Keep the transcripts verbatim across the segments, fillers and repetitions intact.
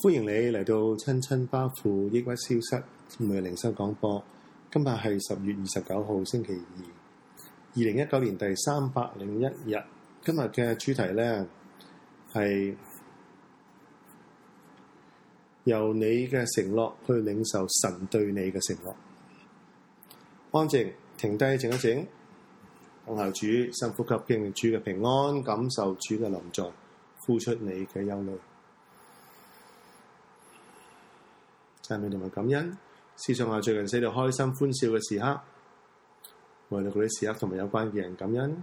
歡迎你嚟到親親巴父抑鬱消失每日靈修廣播。今日係十月二十九號星期二，二零一九年第三百零一日。今日嘅主題呢係由你嘅承諾去領受神對你嘅承諾。安靜，停低，靜一靜，等候主，深呼吸，經歷主嘅平安，感受主嘅臨在，呼出你嘅憂慮。讚美同埋感恩，思想下最近使到開心歡笑嘅時刻，為到嗰啲時刻同埋有關嘅人感恩，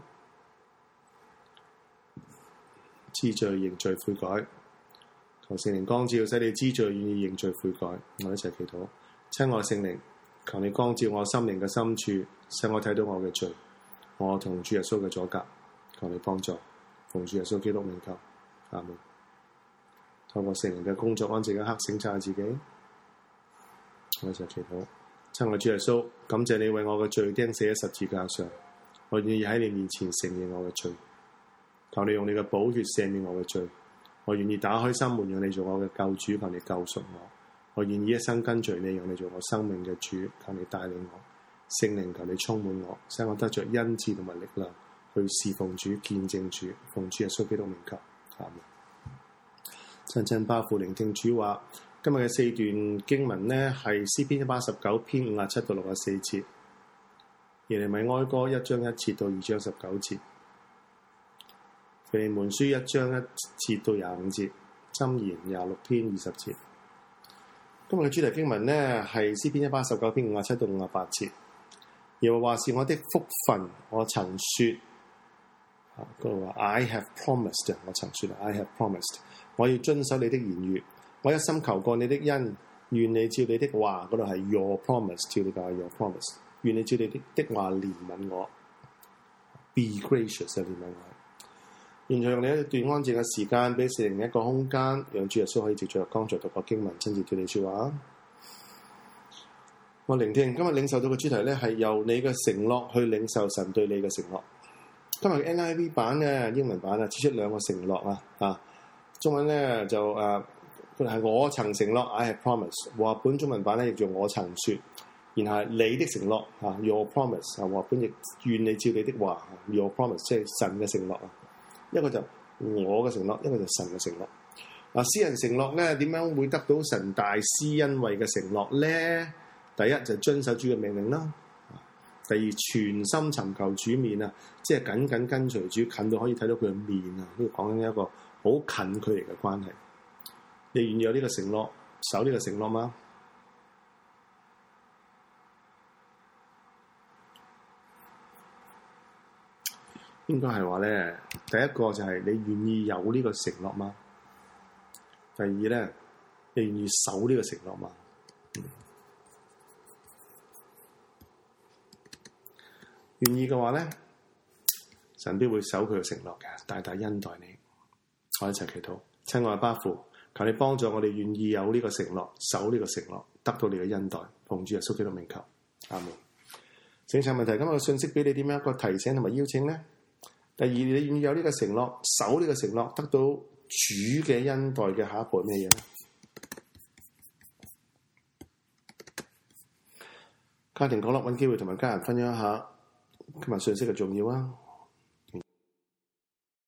知罪認罪悔改，求聖靈光照，使你知罪願意認罪悔改。我一齊祈禱，親愛聖靈，求你光照我心靈嘅深處，使我睇到我嘅罪，我同主耶穌嘅阻隔，求你幫助，奉主耶穌基督名求，阿門。透過聖靈嘅工作，安靜一刻省察自己。我一齊祈禱，親愛主耶穌，感謝你為我嘅罪釘死喺十字架上，我願意喺你面前承認我嘅罪，求你用你嘅寶血赦免我嘅罪，我願意打開心門讓你做我嘅救主，求你救贖我，我願意一生跟隨你，讓你做我生命嘅主，求你帶領我，聖靈求你充滿我，使我得着恩賜同埋力量去侍奉主、見證主，奉主耶穌基督名求，阿門。親親巴父聆聽主話。今日嘅四段經文呢，係詩篇一百八十九篇五十七到六十四節，耶利米哀歌一章一節到二章十九節，腓利門書一章一節到廿五節，箴言廿六篇二十節。今日嘅主題經文呢，係詩篇一百八十九篇五十七到五十八節，耶和華是我的福分，我曾說，嗰度話 I have promised， 我曾說 I have promised， 我要遵守你的言語。我一心求過你的恩，願你照你的話，嗰度係 your promise， 照你嘅話 your promise， 願你照你的的話憐憫我 ，be gracious 啊憐憫我。現在用你一段安靜嘅時間，俾聖靈一個空間，讓主耶穌可以藉著剛才讀過經文，親自對你說話。我聆聽今日領受到嘅主題咧，係由你嘅承諾去領受神對你嘅承諾。今日嘅 N I V 版咧，英文版啊，指出兩個承諾啊，啊，中文咧就誒。啊佢係我曾承諾 I have promised， 和合本中文版咧亦做我曾說，然後係你的承諾啊 your promise 啊，和合本亦願你照你的話 your promise， 即係神嘅承諾啊。一個就我嘅承諾，一個就神嘅承諾。啊，詩人承諾咧點樣會得到神大施恩惠嘅承諾咧？第一就遵守主嘅命令啦。第二全心尋求主面啊，即係緊緊跟隨主，近到可以睇到佢嘅面啊。呢個講緊一個好近距離嘅關係。你願意有呢個承諾，守呢個承諾嗎？應該係話咧，第一個就係你願意有呢個承諾嗎？第二咧，你願意守呢個承諾嗎？嗯、願意嘅話咧，神必會守佢嘅承諾嘅，大大恩待你。我一齊祈禱，親愛巴父。求你幫助我哋願意有呢個承諾，守呢個承諾，得到你嘅恩待，奉主耶穌基督名求，阿門。正常問題，今日嘅信息俾你點樣一個提醒同埋邀請呢？第二，你願意有呢個承諾，守呢個承諾，得到主嘅恩待嘅下一步係咩嘢呢？家庭角落揾機會同埋家人分享一下今日信息嘅重要啊！